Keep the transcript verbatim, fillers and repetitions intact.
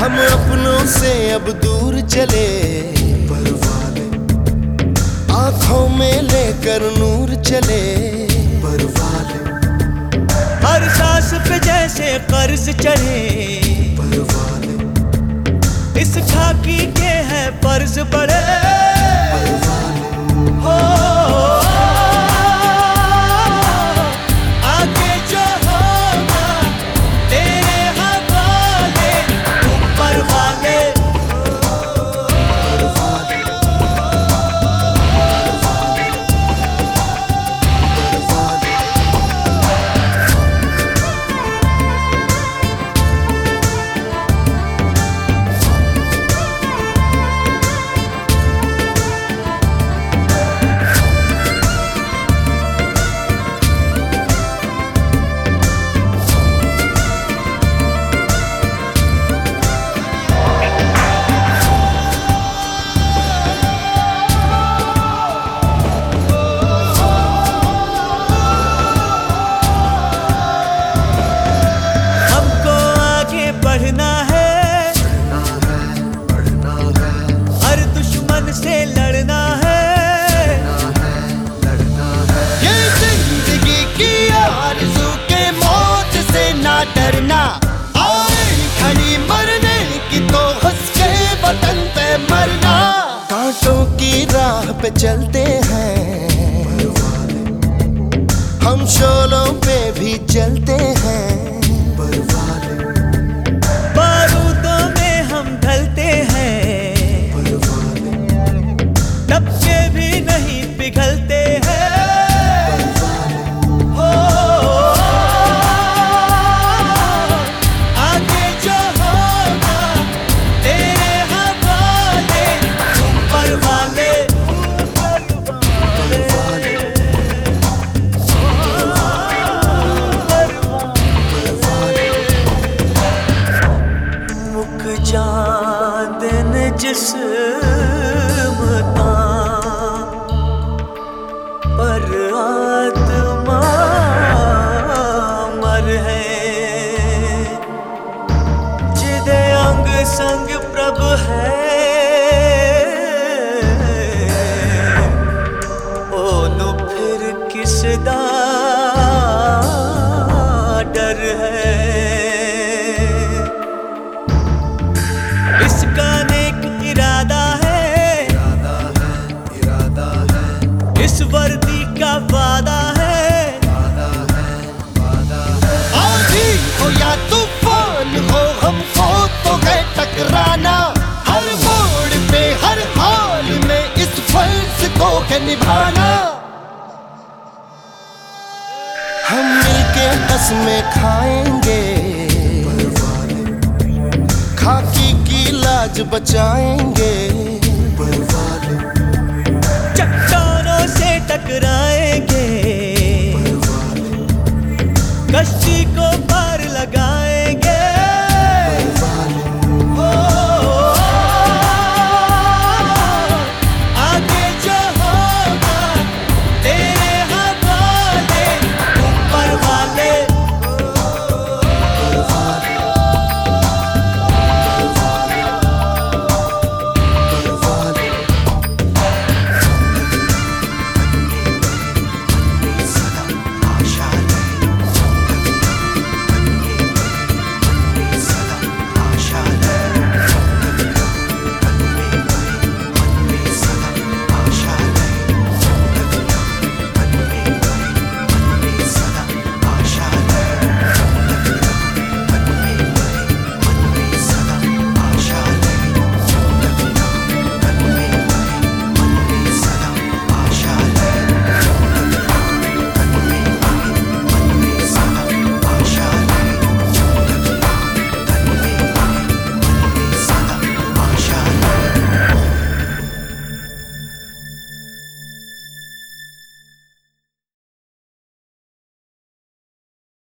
हम अपनों से अब दूर चले, परवाले आंखों में लेकर नूर चले, परवाले हर सांस पे जैसे कर्ज चढ़े, परवाले इस खाकी के है फर्ज बड़े, परवाले हो आगे जो होगा तेरे हवाले, ऊपर वाले बढ़ना है, बढ़ना है, हर दुश्मन से लड़ना है, लड़ना है। ये जिंदगी की आरज़ू के मौत से ना डरना, आए खड़ी मरने की तो हंस के वतन पे मरना। कांटों की राह पे चलते हैं, हम शोलों पे भी चलते हैं, परवाले बारूदों में हम ढलते हैं, परवाले डबके भी नहीं पिघलते हैं, हो आगे जो होगा तेरे हवाले, ऊपर वाले मुक जांदन जिस्म तां पर आत्मा मर है, जिदे अंग संग प्रभ है, ओनू फिर किसदा डर है। इसका नेक इरादा है, इरादा है, इरादा है, इस वर्दी का वादा है, वादा है, वादा है। आंधी हो या तूफान हो हमको तो है टकराना, हर मोड़ पे हर हाल में इस फर्ज को है निभाना। हम मिलके कसमें खाएंगे, खाकी की लाज बचाएंगे, परवाले चट्टानों से टकराएंगे, परवाले कश्ती